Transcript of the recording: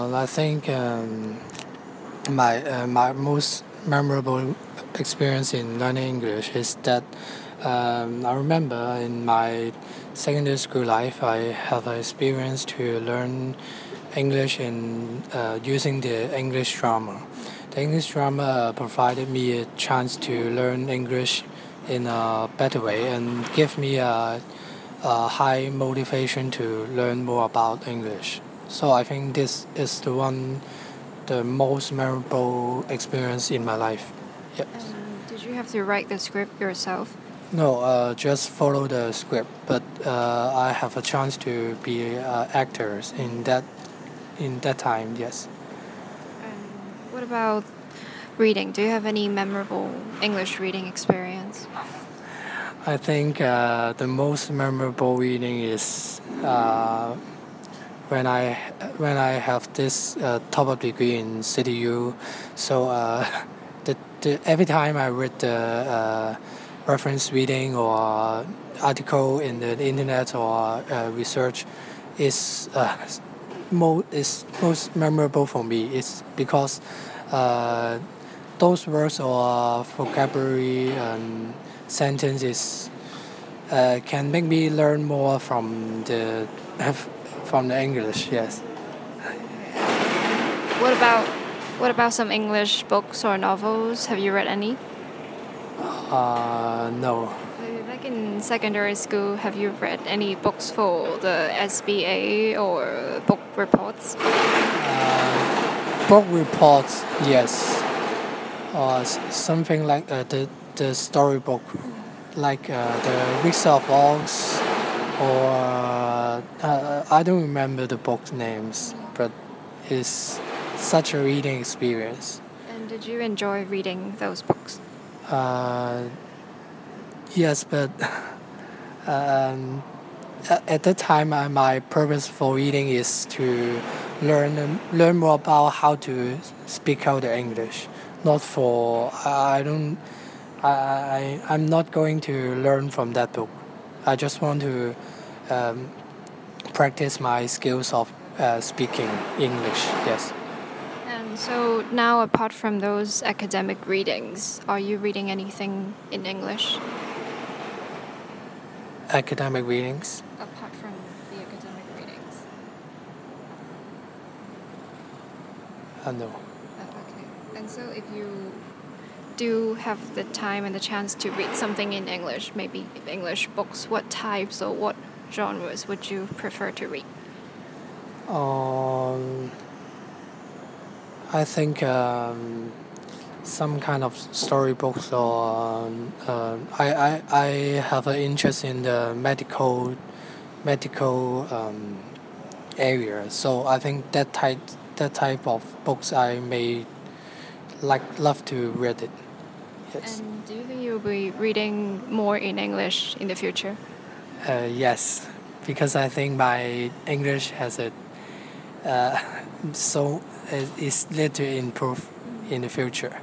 I think my most memorable experience in learning English is that I remember in my secondary school life I have an experience to learn English in using the English drama. The English drama provided me a chance to learn English in a better way and give me a high motivation to learn more about English. So I think this is the most memorable experience in my life. Yep. Did you have to write the script yourself? No, just follow the script, but I have a chance to be actors in that time. Yes. What about reading? Do you have any memorable English reading experience? I think the most memorable reading is when I when I have this top-up degree in CityU. So every time I read the reference reading or article in the internet or research, is is most memorable for me. It's because uh, those words or vocabulary and sentences can make me learn more from the English. Yes. What about some English books or novels? Have you read any? No. Back in secondary school, have you read any books for the SBA or book reports? Book reports, yes. Or something like the storybook, like the Weeks of Oz, or I don't remember the book names, but it's such a reading experience. And did you enjoy reading those books? Uh, yes, but um, at that time, my purpose for reading is to learn more about how to speak out the English. Not for I don't I'm not going to learn from that book. I just want to um, practice my skills of speaking English. Yes. And so now, apart from those academic readings, are you reading anything in English? Academic readings. Apart from the academic readings. No. Okay. And so if you do have the time and the chance to read something in English, maybe English books, what types or what genres would you prefer to read? Um, I think some kind of storybooks or I have an interest in the medical area. So I think that type of books I may love to read it. Yes. And do you think you'll be reading more in English in the future? Yes, because I think my English has a so is need to improve in the future.